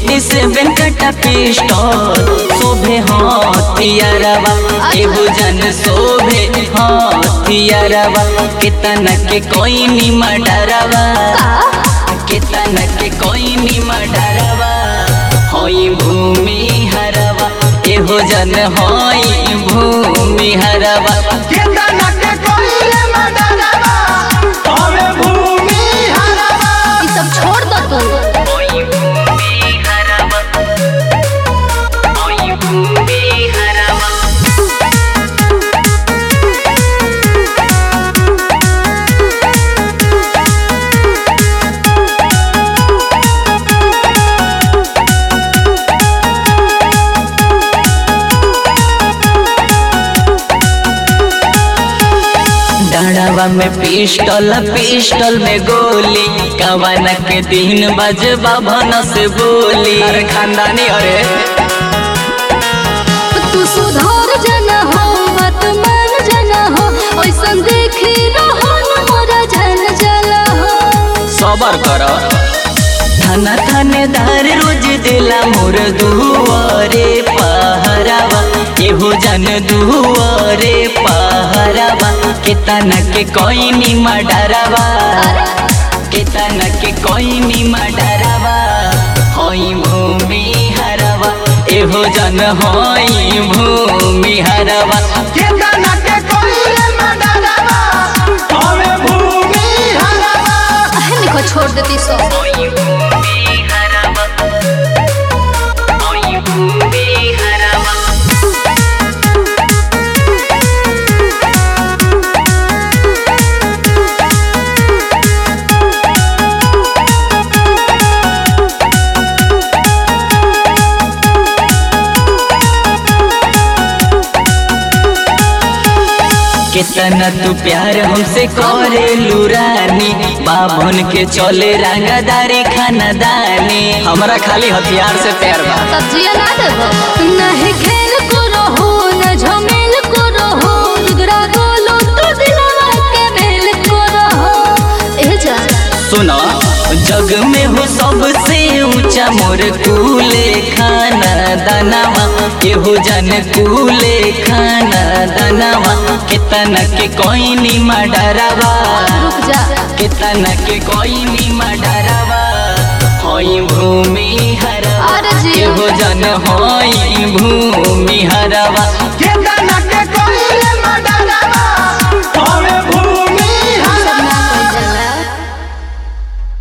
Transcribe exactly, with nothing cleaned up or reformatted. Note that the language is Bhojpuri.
फोर्टी सेवन कटा पिस्टल शोभे हथियारवा एगो जन शोभे हथियारवा कितना के कोई नी मडरवा कितना के कोई नी मडरवा होई भूमि हरवा एगो जन होई भूमि हरवा कितना के कोई नी मडरवा होई भूमि हरवा। ये सब छोड़ दो तू। होई भूमि हरवा होई भूमि हरवा। डाढ़ावा में पिस्टल पिस्टल में गोली कवाना के दिन बजबा भन से बोली अरे खानदानी अरे तू सुधार जना हो मत मान जना हो ओइसन देखी रहन मोरा जन जला हो। सबर कर थाना थानेदार रोज दिला मोर दुआरे पहरावा एहो जन दुआरे पहरावा कितना के कोई नी मडरवा कितना के कोई नी मडरवा होई भूमि हरवा एहो जन होई भूमि हरवा कितना के कोई नी मडरवा होई भूमि हरवा। अहन को छोड़ देती सो। होई भूमि हरवा होई भूमि हरवा। कितना तू प्यार हमसे करे लुरानी बाभन के चले रंगदारी खानदानी हमरा खाली हथियार से प्यार बा सब्जियां ना देबो नहीं खेल करो हो न झमेल करो हो रुद्रा बोलो तो दिलवा के मेल करो हो। ए जा सुनो जग में हो सबसे ऊंचा मोर कूले खाना दानावा एहो जन कूले खाना दानावा कितना के कोई नी मडरवा रुक जा। कितना के कोई नी मडरवा होई भूमि हरवा अरे जी। एहो जन होई भूमि हरवा।